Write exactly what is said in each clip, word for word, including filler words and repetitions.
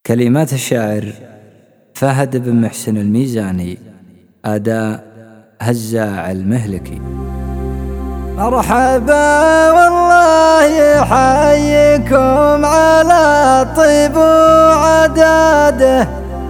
كلمات الشاعر فهد بن محسن الميزاني، أداء هزاع المهلكي. مرحبا والله يحييكم على الطيب وعداده،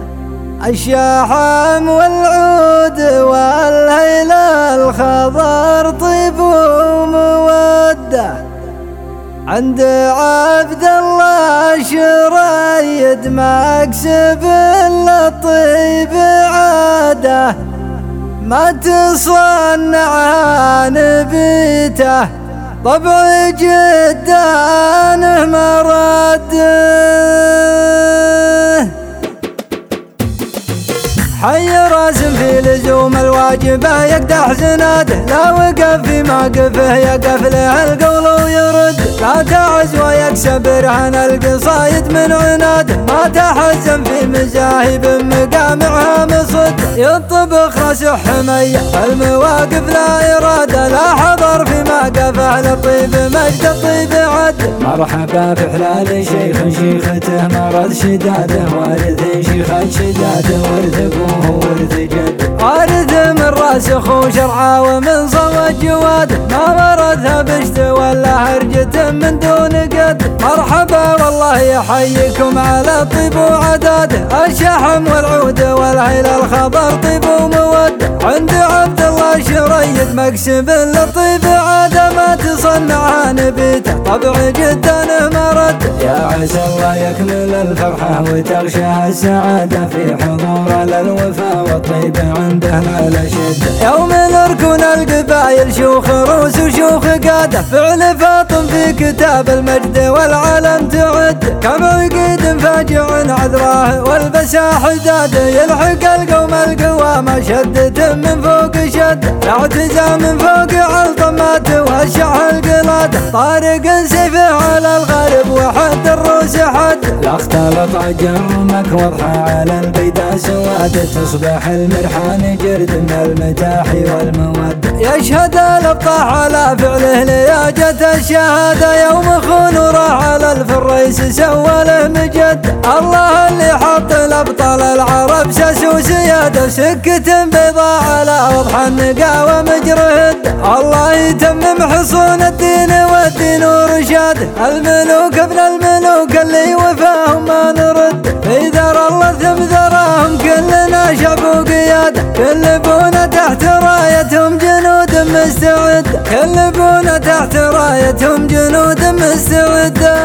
الشحم والعود والهيل الخضر طيب وموده، عند عبد الله شريد مكسب للطيب عاده، ما تصنع نبيته طبع جدانه مرده، حي راسم في لزوم الواجبه يقدح زناده، لا وقف في موقفه يقف له القول ويرد، لا تعز ويكسب رهن القصايد من عناده، ما تحزن في مزاهب مقامعها مصد، يطبخ راسه حميه المواقف لا إرادة، لا حضر في موقفه للطيب مجد الطيب عد. مرحبا بحلال شيخ شيخته مرض شداده، وارث شيخة شداده ورث ابوه ورث جد، وارث من راسخ وشرعه ومن صوت جواده، ما ورثها بشت ولا هرجة من دون قد. مرحبا والله يحييكم على الطيب وعداده، الشحم والعود والهيل الخضر طيب وموده، عند عبد الله شريد مكسب للطيب عاده، ما تصنعها نبيته طبع جدانه مرد، يا عسى الله يكمل الفرحة وتغشى السعادة في حضور للوفا والطيب عنده لا شدة، يوم نركن القبايل شوخ روس وشوخ قاده، فعل فاطم في كتاب المجد والعالم تعد، كم عقيد فاجع عذراه والبسا حداده، يلحق القوم القوامة شدة من فوق شد، اعتزى من فوق علطمات وشح القلاده، طارق سيفه على الغرب وحد الروس حد، لا اختلط جرمك واضحة على البيداء سواد، تصبح المرحان جرد من المتاح والمود، يشهد الابطاح على فعله لياجة الشهادة، يوم خون راح على الفريس سوى له مجد، الله اللي حط الابطال العرب ساسوا سياده، سكة بيضاء على وضح النقا ومجرهد، الله يتمم حصون الدين والدين ورشاده، الملوك ابن الملوك اللي وفاهم ما نرد، في ذر الله ثم ذراهم كلنا شعب وقياده، كلبونا تحت رايتهم جنود مستعد، كلبونا تحت رايتهم جنود مستعده،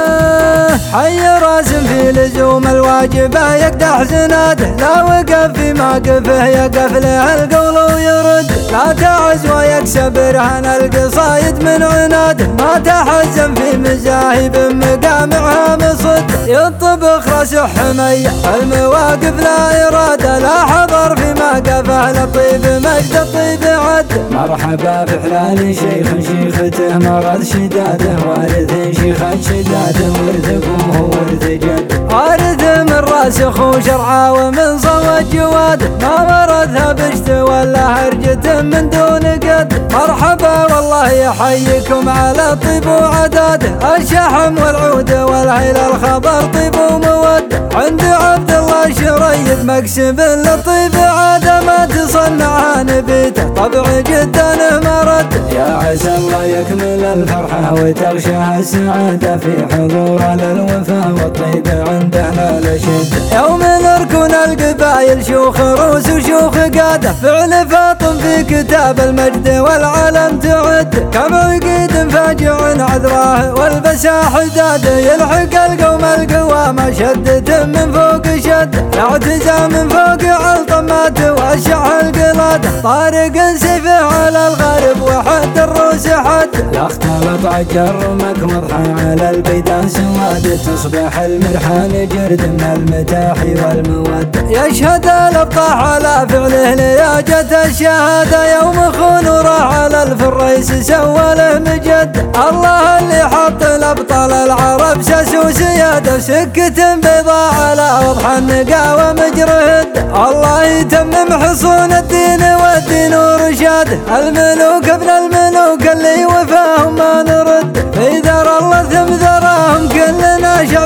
حي راسم في لزوم الواجبه يقدح زناده، لا وقف في موقفه يقف له القول ويرد، لا تعز ويكسب رهن القصايد من عناده، ما تحزن في مزاهب مقامعها مصد، يطبخ راسه حميه المواقف لا إرادة، لا حضر في موقفه للطيب مجد الطيب عد. مرحبا بحلال شيخ شيخته مرض شداده، وارث شيخة شداده ورث ابوه ورث جد، وارث من راسخ وشرعه ومن صوت جواده، ما ورثها بشت ولا هرجة من دون قد. مرحبا والله يحييكم على الطيب وعداده، الشحم والعود والهيل الخضر طيب وموده، عند عبد الله شريد مكسب للطيب عاده، ما تصنعها نبيته طبع جدانه مرد، يا عسى الله يكمل الفرحة وتغشى السعادة في حضور للوفا والطيب عنده لا شدة، يوم نركن القبايل شوخ روس وشوخ قاده، فعل فاطم في كتاب المجد والعالم تعد، كم عقيد فاجع عذراه والبسا حداده، يلحق القوم القوامة شدة من فوق شد، اعتزى من فوق علطمات وشح القلاده، طارق سيفه على الغرب وحد الروس حد، لا اختلط جرمك واضحة على البيداء سواد، تصبح المرحان جرد من المتاح والمود، يشهد الابطاح على فعله لياجة الشهادة، يوم خون راح على الفريس سوى له مجد، الله اللي حط الابطال العرب ساسوا سياده، سكة بيضاء على وضح النقا ومجرهد، الله يتمم حصون الدين والدين ورشاده، الملوك ابن الملوك اللي وفاهم ما نرد، في ذر الله ثم ذراهم كلنا شعب وقياده.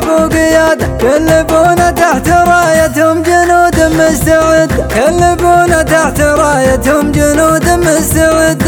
القيادة، كلبونا تحت رايتهم جنود مستعد، كلبونا تحت رايتهم جنود مستعد.